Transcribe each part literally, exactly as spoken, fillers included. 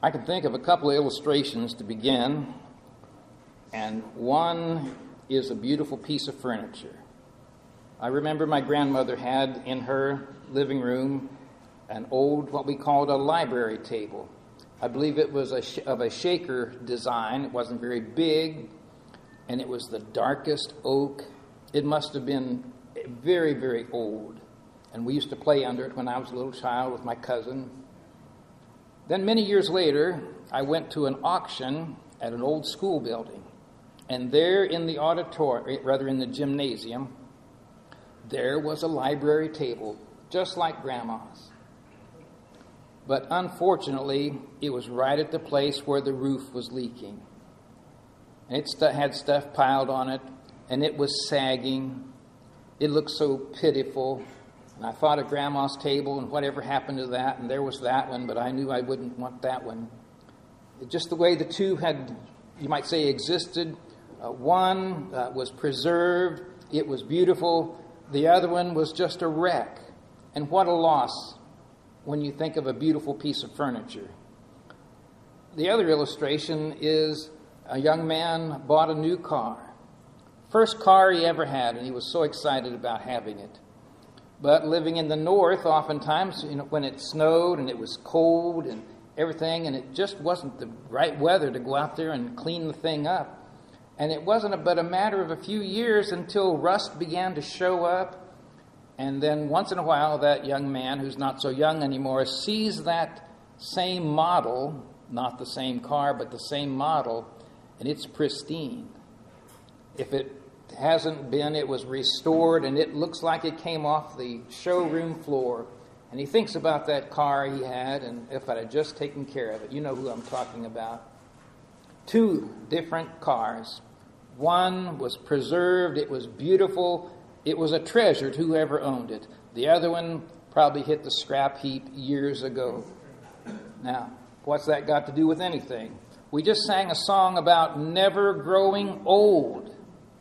I can think of a couple of illustrations to begin, and one is a beautiful piece of furniture. I remember my grandmother had in her living room an old, what we called a library table. I believe it was a sh- of a shaker design. It wasn't very big, and it was the darkest oak. It must have been very, very old, and we used to play under it when I was a little child with my cousin. Then many years later, I went to an auction at an old school building, and there in the auditorium, rather in the gymnasium, there was a library table, just like Grandma's. But unfortunately, it was right at the place where the roof was leaking. And it st- had stuff piled on it, and it was sagging. It looked so pitiful. And I thought of Grandma's table and whatever happened to that, and there was that one, but I knew I wouldn't want that one. Just the way the two had, you might say, existed. Uh, one uh, was preserved. It was beautiful. The other one was just a wreck. And what a loss when you think of a beautiful piece of furniture. The other illustration is a young man bought a new car. First car he ever had, and he was so excited about having it. But living in the north, oftentimes, you know, when it snowed and it was cold and everything, and it just wasn't the right weather to go out there and clean the thing up. And it wasn't but a matter of a few years until rust began to show up. And then once in a while, that young man, who's not so young anymore, sees that same model, not the same car, but the same model, and it's pristine. If it hasn't been, it was restored, and it looks like it came off the showroom floor. And he thinks about that car he had, and if I'd have just taken care of it. You know who I'm talking about. Two different cars. One was preserved, it was beautiful, it was a treasure to whoever owned it. The other one probably hit the scrap heap years ago. Now, what's that got to do with anything? We just sang a song about never growing old.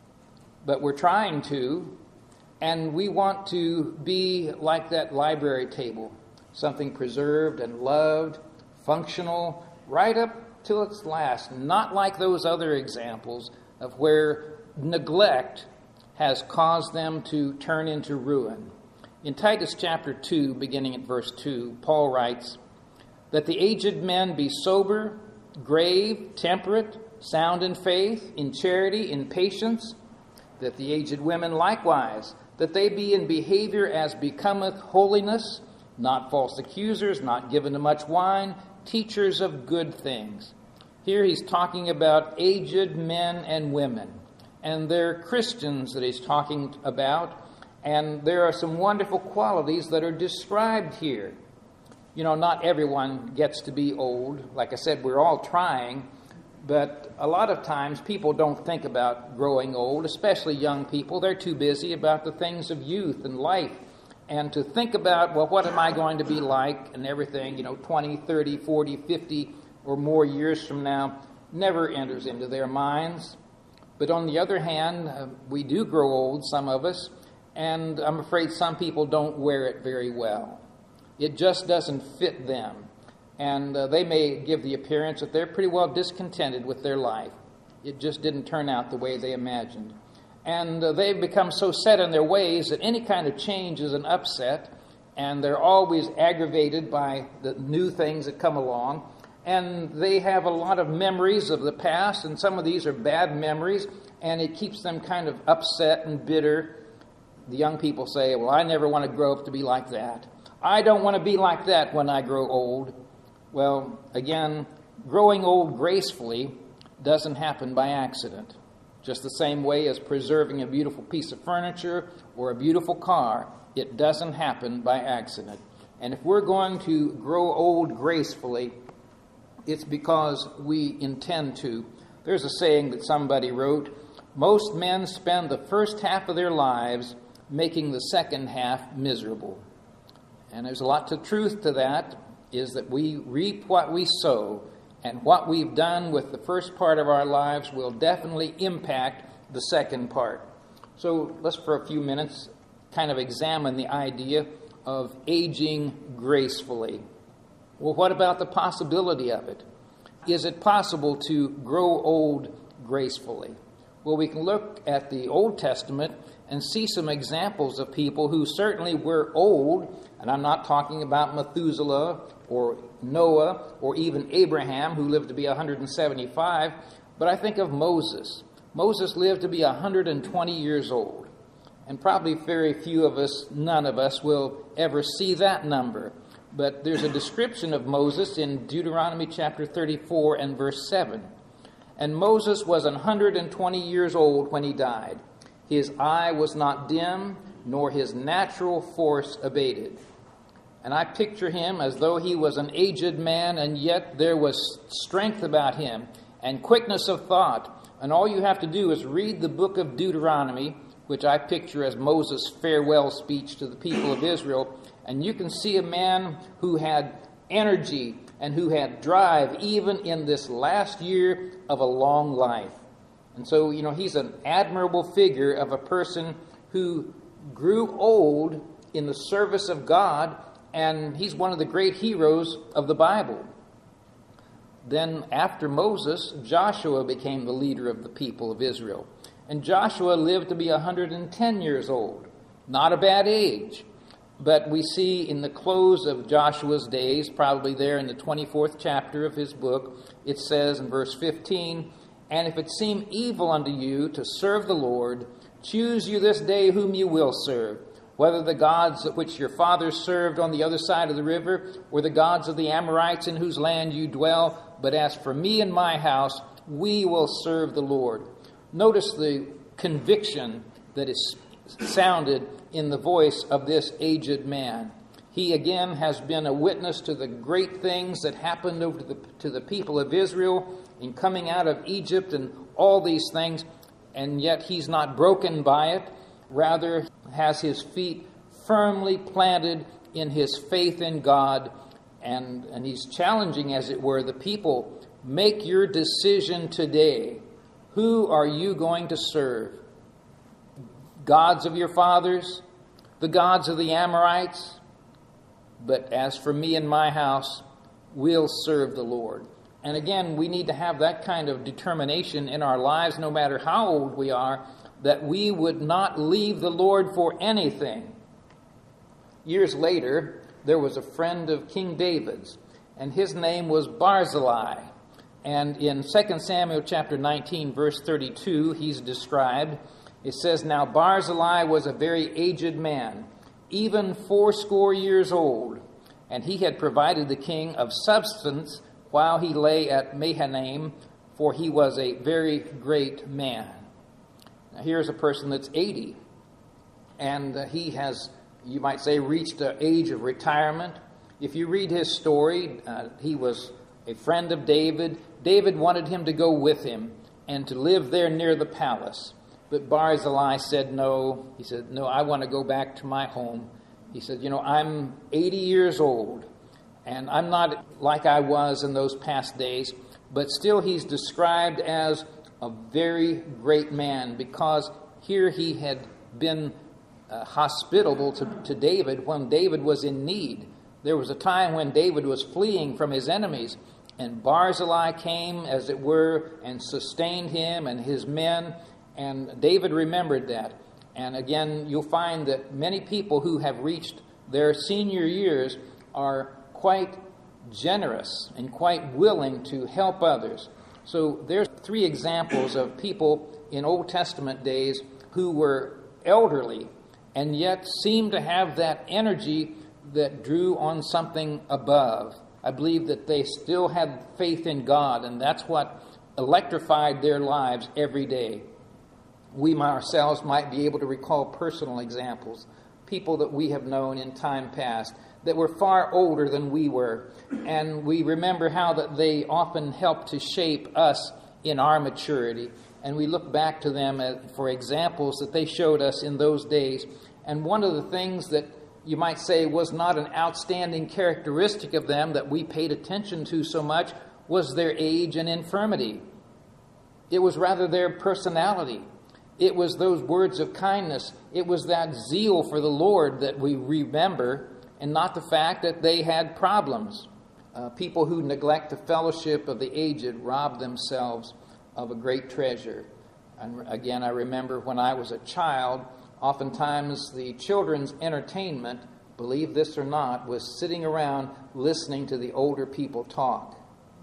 But we're trying to, and we want to be like that library table. Something preserved and loved, functional, right up till its last. Not like those other examples of where neglect has caused them to turn into ruin. In Titus chapter two, beginning at verse two, Paul writes, "That the aged men be sober, grave, temperate, sound in faith, in charity, in patience, that the aged women likewise, that they be in behavior as becometh holiness, not false accusers, not given to much wine, teachers of good things." Here he's talking about aged men and women. And they're Christians that he's talking about. And there are some wonderful qualities that are described here. You know, not everyone gets to be old. Like I said, we're all trying. But a lot of times people don't think about growing old, especially young people. They're too busy about the things of youth and life. And to think about, well, what am I going to be like and everything, you know, twenty, thirty, forty, fifty or more years from now, never enters into their minds. But on the other hand, uh, we do grow old, some of us, and I'm afraid some people don't wear it very well. It just doesn't fit them. And uh, they may give the appearance that they're pretty well discontented with their life. It just didn't turn out the way they imagined. And uh, they've become so set in their ways that any kind of change is an upset, and they're always aggravated by the new things that come along. And they have a lot of memories of the past, and some of these are bad memories, and it keeps them kind of upset and bitter. The young people say, well, I never want to grow up to be like that. I don't want to be like that when I grow old. Well, again, growing old gracefully doesn't happen by accident. Just the same way as preserving a beautiful piece of furniture or a beautiful car, it doesn't happen by accident. And if we're going to grow old gracefully, it's because we intend to. There's a saying that somebody wrote, most men spend the first half of their lives making the second half miserable. And there's a lot of truth to that, is that we reap what we sow, and what we've done with the first part of our lives will definitely impact the second part. So let's for a few minutes kind of examine the idea of aging gracefully. Well, what about the possibility of it? is it possible to grow old gracefully? Well, we can look at the Old Testament and see some examples of people who certainly were old, and I'm not talking about Methuselah or Noah or even Abraham, who lived to be one hundred seventy-five, but I think of Moses. Moses lived to be one hundred twenty years old, and probably very few of us, none of us, will ever see that number. But there's a description of Moses in Deuteronomy chapter thirty-four and verse seven. And Moses was one hundred twenty years old when he died. His eye was not dim, nor his natural force abated. And I picture him as though he was an aged man, and yet there was strength about him and quickness of thought. And all you have to do is read the book of Deuteronomy, which I picture as Moses' farewell speech to the people of Israel, and you can see a man who had energy and who had drive even in this last year of a long life. And so, you know, he's an admirable figure of a person who grew old in the service of God, and he's one of the great heroes of the Bible. Then after Moses, Joshua became the leader of the people of Israel. And Joshua lived to be one hundred ten years old. Not a bad age. But we see in the close of Joshua's days, probably there in the twenty-fourth chapter of his book, it says in verse fifteen, "And if it seem evil unto you to serve the Lord, choose you this day whom you will serve, whether the gods which your fathers served on the other side of the river, or the gods of the Amorites in whose land you dwell. But as for me and my house, we will serve the Lord." Notice the conviction that is sounded in the voice of this aged man. He again has been a witness to the great things that happened over to the, to the people of Israel in coming out of Egypt and all these things, and yet he's not broken by it. Rather, has his feet firmly planted in his faith in God, and, and he's challenging, as it were, the people. Make your decision today. Who are you going to serve? Gods of your fathers? The gods of the Amorites? But as for me and my house, we'll serve the Lord. And again, we need to have that kind of determination in our lives, no matter how old we are, that we would not leave the Lord for anything. Years later, there was a friend of King David's, and his name was Barzillai. And in Second Samuel chapter nineteen, verse thirty-two, he's described. It says, "Now Barzillai was a very aged man, even fourscore years old, and he had provided the king of substance while he lay at Mahanaim, for he was a very great man." Now here's a person that's eighty, and uh, he has, you might say, reached the age of retirement. If you read his story, uh, he was a friend of David. David wanted him to go with him and to live there near the palace. But Barzillai said no. He said, "No, I want to go back to my home." He said, "You know, I'm eighty years old, and I'm not like I was in those past days." But still he's described as a very great man, because here he had been uh, hospitable to, to David when David was in need. There was a time when David was fleeing from his enemies, and Barzillai came, as it were, and sustained him and his men, and David remembered that. And again, you'll find that many people who have reached their senior years are quite generous and quite willing to help others. So there's three examples of people in Old Testament days who were elderly and yet seemed to have that energy that drew on something above. I believe that they still had faith in God, and that's what electrified their lives every day. We ourselves might be able to recall personal examples, people that we have known in time past that were far older than we were, and we remember how that they often helped to shape us in our maturity, and we look back to them for examples that they showed us in those days. And one of the things that you might say was not an outstanding characteristic of them that we paid attention to so much was their age and infirmity. It was rather their personality. It was those words of kindness. It was that zeal for the Lord that we remember, and not the fact that they had problems. Uh, people who neglect the fellowship of the aged rob themselves of a great treasure. And again, I remember when I was a child, oftentimes the children's entertainment, believe this or not, was sitting around listening to the older people talk.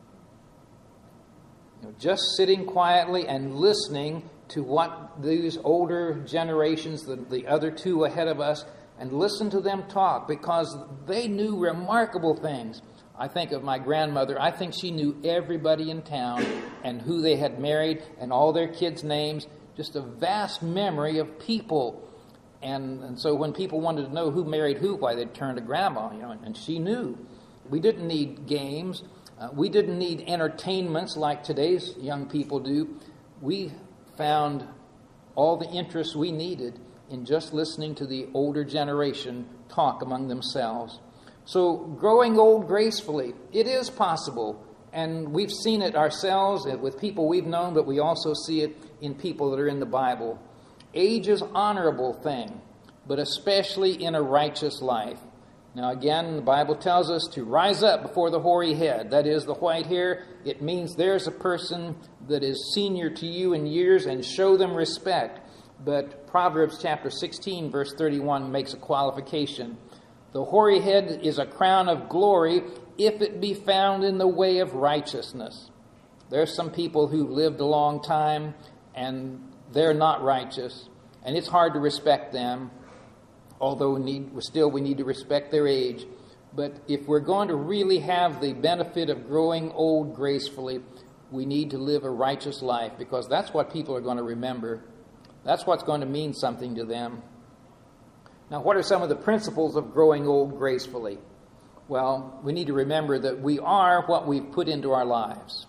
You know, just sitting quietly and listening to what these older generations, the, the other two ahead of us, and listen to them talk, because they knew remarkable things. I think of my grandmother. I think she knew everybody in town and who they had married and all their kids' names. Just a vast memory of people. And, and so when people wanted to know who married who, why, they'd turn to Grandma, you know, and, and she knew. We didn't need games. Uh, we didn't need entertainments like today's young people do. We found all the interest we needed in just listening to the older generation talk among themselves. So growing old gracefully, it is possible. And we've seen it ourselves with people we've known, but we also see it in people that are in the Bible. Age is an honorable thing, but especially in a righteous life. Now again, the Bible tells us to rise up before the hoary head. That is, the white hair. It means there's a person that is senior to you in years, and show them respect. But Proverbs chapter sixteen, verse thirty-one makes a qualification. The hoary head is a crown of glory if it be found in the way of righteousness. There's some people who lived a long time and they're not righteous, and it's hard to respect them, although we need, still we need to respect their age. But if we're going to really have the benefit of growing old gracefully, we need to live a righteous life, because that's what people are going to remember. That's what's going to mean something to them. Now, what are some of the principles of growing old gracefully? Well, we need to remember that we are what we've put into our lives.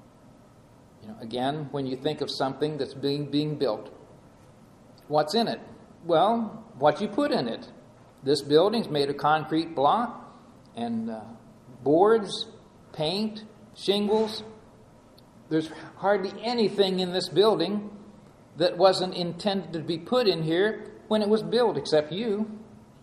You know, again, when you think of something that's being, being built, what's in it? Well, what you put in it. This building's made of concrete block and uh, boards, paint, shingles. There's hardly anything in this building that wasn't intended to be put in here when it was built, except you.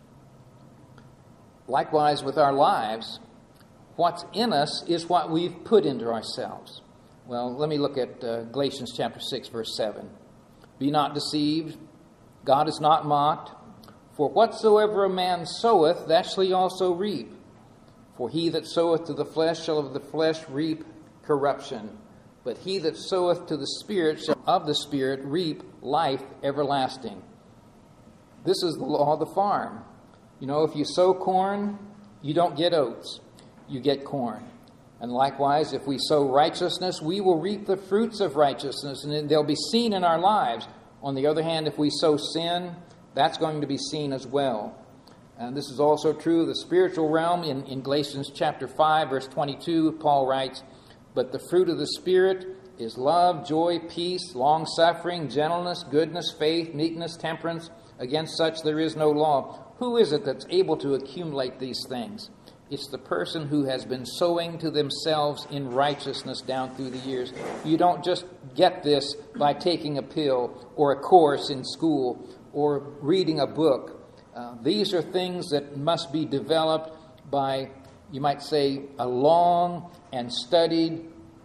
Likewise with our lives, what's in us is what we've put into ourselves. Well, let me look at uh, Galatians chapter six, verse seven. Be not deceived, God is not mocked. For whatsoever a man soweth, that shall he also reap. For he that soweth to the flesh shall of the flesh reap corruption. But he that soweth to the Spirit shall of the Spirit reap life everlasting. This is the law of the farm. You know, if you sow corn, you don't get oats. You get corn. And likewise, if we sow righteousness, we will reap the fruits of righteousness, and they'll be seen in our lives. On the other hand, if we sow sin, that's going to be seen as well. And this is also true of the spiritual realm. In, in Galatians chapter five, verse twenty-two, Paul writes, but the fruit of the Spirit is love, joy, peace, long-suffering, gentleness, goodness, faith, meekness, temperance. Against such there is no law. Who is it that's able to accumulate these things? It's the person who has been sowing to themselves in righteousness down through the years. You don't just get this by taking a pill or a course in school or reading a book. Uh, these are things that must be developed by, you might say, a long and studied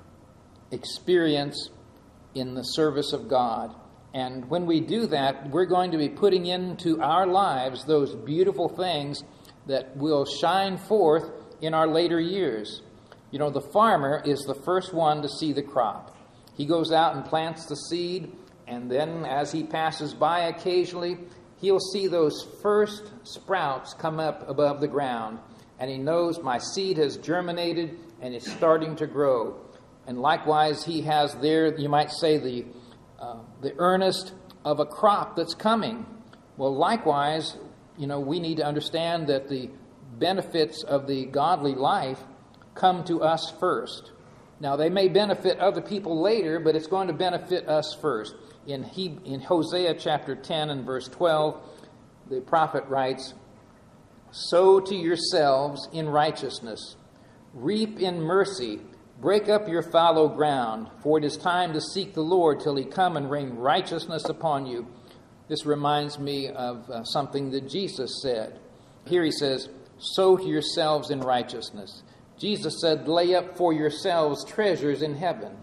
experience in the service of God. And when we do that, we're going to be putting into our lives those beautiful things that will shine forth in our later years. You know, the farmer is the first one to see the crop. He goes out and plants the seed, and then as he passes by occasionally, he'll see those first sprouts come up above the ground, and he knows my seed has germinated and it's starting to grow. And likewise, he has there, you might say, the uh, the earnest of a crop that's coming. Well, likewise, you know, we need to understand that the benefits of the godly life come to us first. Now, they may benefit other people later, but it's going to benefit us first. In, he, in Hosea chapter ten and verse twelve, the prophet writes, sow to yourselves in righteousness, reap in mercy, break up your fallow ground, for it is time to seek the Lord till he come and rain righteousness upon you. This reminds me of uh, something that Jesus said. Here he says, sow to yourselves in righteousness. Jesus said, lay up for yourselves treasures in heaven.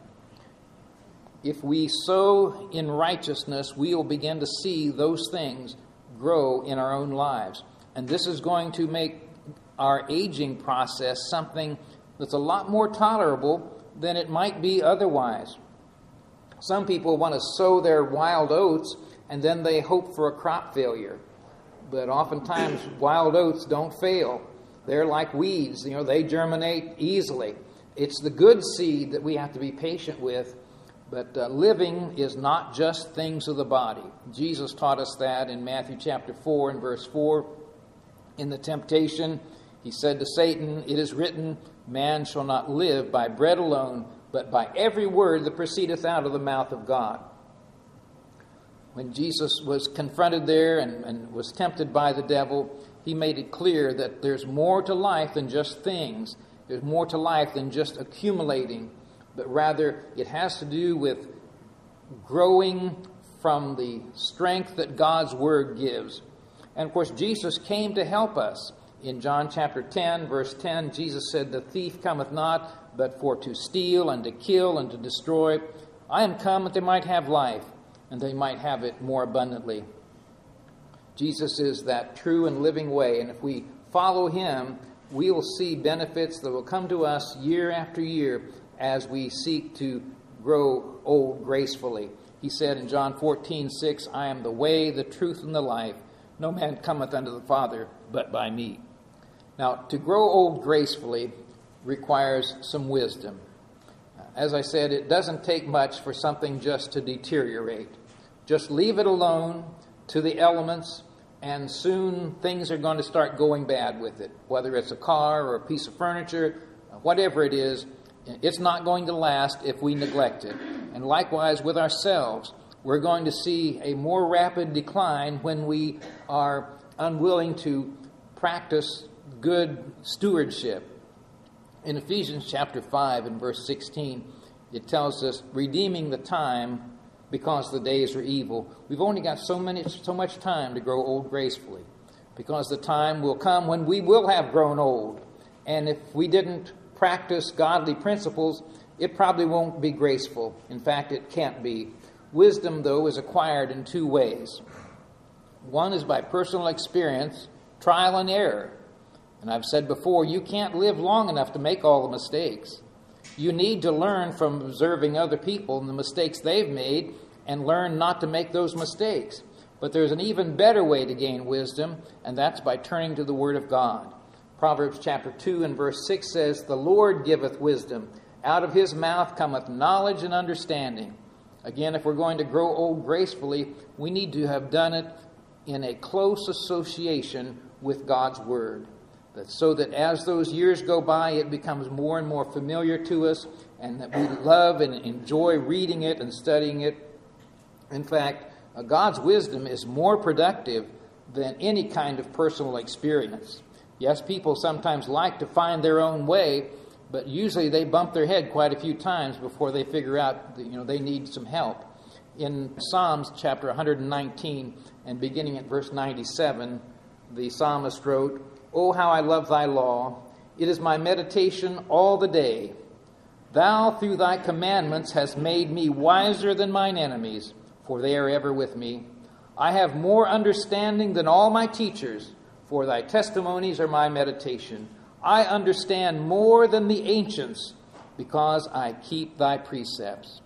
If we sow in righteousness, we will begin to see those things grow in our own lives. And this is going to make our aging process something that's a lot more tolerable than it might be otherwise. Some people want to sow their wild oats and then they hope for a crop failure. But oftentimes wild oats don't fail. They're like weeds, you know, they germinate easily. It's the good seed that we have to be patient with. But uh, living is not just things of the body. Jesus taught us that in Matthew chapter four and verse four. In the temptation, he said to Satan, it is written, man shall not live by bread alone, but by every word that proceedeth out of the mouth of God. When Jesus was confronted there and, and was tempted by the devil, he made it clear that there's more to life than just things. There's more to life than just accumulating, but rather it has to do with growing from the strength that God's Word gives. And of course, Jesus came to help us. In John chapter ten, verse ten, Jesus said, the thief cometh not, but for to steal and to kill and to destroy. I am come that they might have life, and they might have it more abundantly. Jesus is that true and living way, and if we follow him, we will see benefits that will come to us year after year as we seek to grow old gracefully. He said in John fourteen six, I am the way, the truth, and the life. No man cometh unto the Father but by me. Now, to grow old gracefully requires some wisdom. As I said, it doesn't take much for something just to deteriorate. Just leave it alone to the elements, and soon things are going to start going bad with it. Whether it's a car or a piece of furniture, whatever it is, it's not going to last if we neglect it. And likewise with ourselves, we're going to see a more rapid decline when we are unwilling to practice good stewardship. In Ephesians chapter five and verse sixteen, it tells us, redeeming the time because the days are evil. We've only got so many, so much time to grow old gracefully, because the time will come when we will have grown old. And if we didn't practice godly principles, it probably won't be graceful. In fact, it can't be. Wisdom, though, is acquired in two ways. One is by personal experience, trial and error. And I've said before, you can't live long enough to make all the mistakes. You need to learn from observing other people and the mistakes they've made and learn not to make those mistakes. But there's an even better way to gain wisdom, and that's by turning to the Word of God. Proverbs chapter two and verse six says, the Lord giveth wisdom. Out of his mouth cometh knowledge and understanding. Again, if we're going to grow old gracefully, we need to have done it in a close association with God's Word. That so that as those years go by, it becomes more and more familiar to us, and that we love and enjoy reading it and studying it. In fact, uh, God's wisdom is more productive than any kind of personal experience. Yes, people sometimes like to find their own way, but usually they bump their head quite a few times before they figure out that, you know, they need some help. In Psalms chapter one nineteen and beginning at verse ninety-seven, the psalmist wrote, O how I love thy law! It is my meditation all the day. Thou through thy commandments hast made me wiser than mine enemies, for they are ever with me. I have more understanding than all my teachers, for thy testimonies are my meditation. I understand more than the ancients, because I keep thy precepts.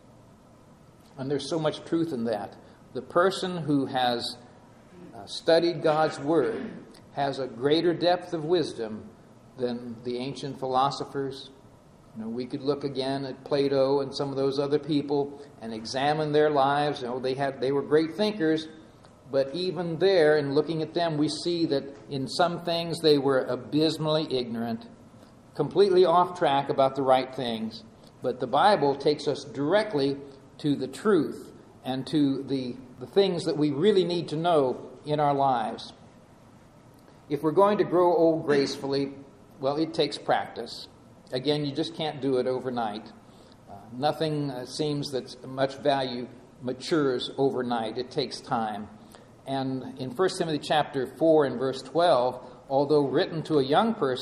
And there's so much truth in that. The person who has uh, studied God's Word has a greater depth of wisdom than the ancient philosophers. You know, we could look again at Plato and some of those other people and examine their lives. You know, they had they were great thinkers, but even there, in looking at them, we see that in some things they were abysmally ignorant, completely off track about the right things. But the Bible takes us directly to the truth and to the, the things that we really need to know in our lives. If we're going to grow old gracefully, well, it takes practice. Again, you just can't do it overnight. Uh, nothing uh, seems that much value matures overnight. It takes time. And in First Timothy chapter four and verse twelve, although written to a young person,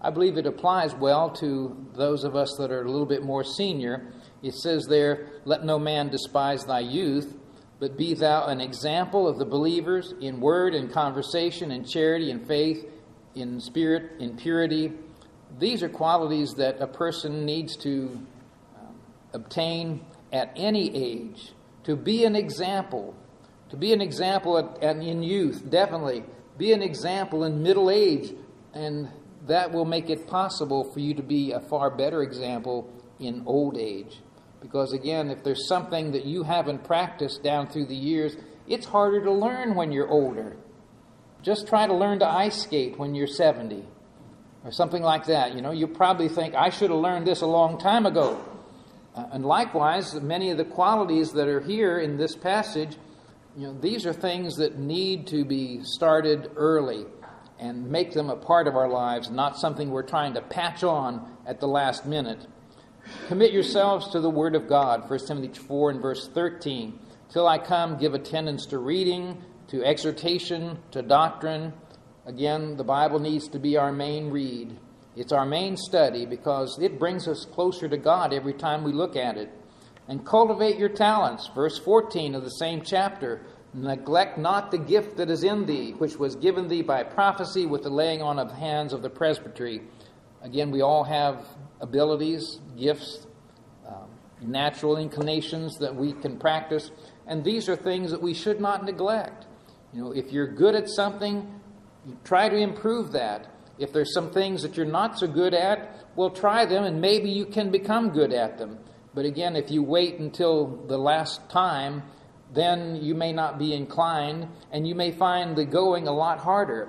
I believe it applies well to those of us that are a little bit more senior. It says there, let no man despise thy youth, but be thou an example of the believers in word and conversation, in charity and faith, in spirit, in purity. These are qualities that a person needs to um, obtain at any age. To be an example. To be an example at, at, in youth, definitely. Be an example in middle age. And that will make it possible for you to be a far better example in old age. Because again, if there's something that you haven't practiced down through the years, it's harder to learn when you're older. Just try to learn to ice skate when you're seventy. Or something like that. You know, you probably think, I should have learned this a long time ago. Uh, and likewise, many of the qualities that are here in this passage, you know, these are things that need to be started early and make them a part of our lives, not something we're trying to patch on at the last minute. Commit yourselves to the Word of God, First Timothy four and verse thirteen. Till I come, give attendance to reading, to exhortation, to doctrine. Again, the Bible needs to be our main read. It's our main study because it brings us closer to God every time we look at it. And cultivate your talents, verse fourteen of the same chapter. Neglect not the gift that is in thee, which was given thee by prophecy with the laying on of hands of the presbytery. Again, we all have abilities, gifts, um, natural inclinations that we can practice. And these are things that we should not neglect. You know, if you're good at something, try to improve that. If there's some things that you're not so good at, well, try them and maybe you can become good at them. But again, if you wait until the last time, then you may not be inclined and you may find the going a lot harder.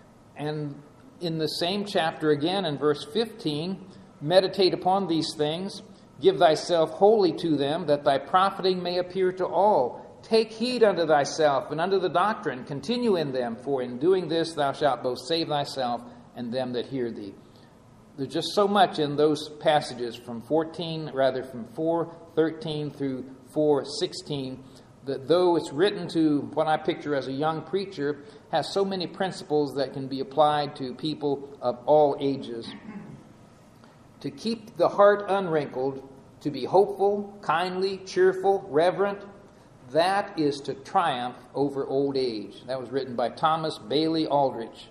And in the same chapter again, in verse fifteen, meditate upon these things, give thyself wholly to them, that thy profiting may appear to all. Take heed unto thyself and unto the doctrine, continue in them, for in doing this thou shalt both save thyself and them that hear thee. There's just so much in those passages from fourteen, rather from four thirteen through four sixteen, that though it's written to what I picture as a young preacher, has so many principles that can be applied to people of all ages. To keep the heart unwrinkled, to be hopeful, kindly, cheerful, reverent, that is to triumph over old age. That was written by Thomas Bailey Aldrich.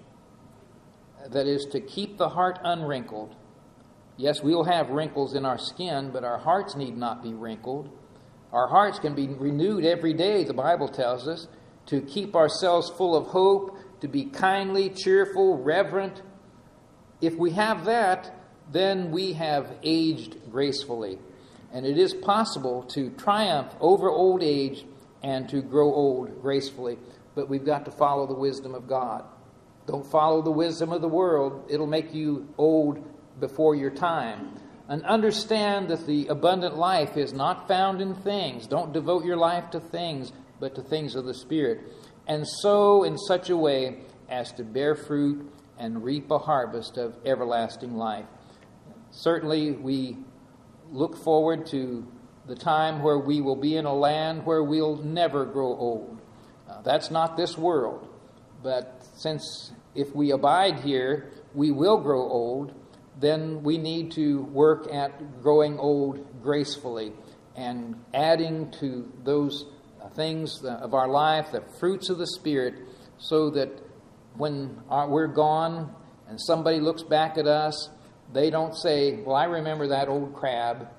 That is to keep the heart unwrinkled. Yes, we'll have wrinkles in our skin, but our hearts need not be wrinkled. Our hearts can be renewed every day, the Bible tells us, to keep ourselves full of hope, to be kindly, cheerful, reverent. If we have that, then we have aged gracefully. And it is possible to triumph over old age and to grow old gracefully. But we've got to follow the wisdom of God. Don't follow the wisdom of the world. It'll make you old before your time. And understand that the abundant life is not found in things. Don't devote your life to things, but to things of the Spirit. And sow in such a way as to bear fruit and reap a harvest of everlasting life. Certainly, we look forward to the time where we will be in a land where we'll never grow old. Uh, that's not this world. But since if we abide here, we will grow old, then we need to work at growing old gracefully and adding to those things of our life, the fruits of the Spirit, so that when we're gone and somebody looks back at us, they don't say, well, I remember that old crab,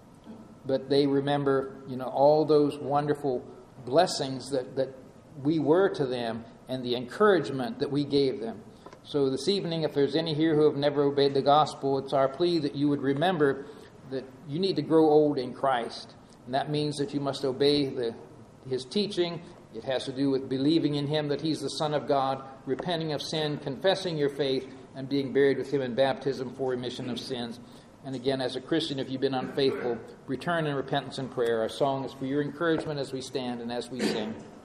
but they remember, you know, all those wonderful blessings that, that we were to them and the encouragement that we gave them. So this evening, if there's any here who have never obeyed the gospel, it's our plea that you would remember that you need to grow old in Christ. And that means that you must obey the, his teaching. It has to do with believing in him that he's the Son of God, repenting of sin, confessing your faith, and being buried with him in baptism for remission of sins. And again, as a Christian, if you've been unfaithful, return in repentance and prayer. Our song is for your encouragement as we stand and as we sing.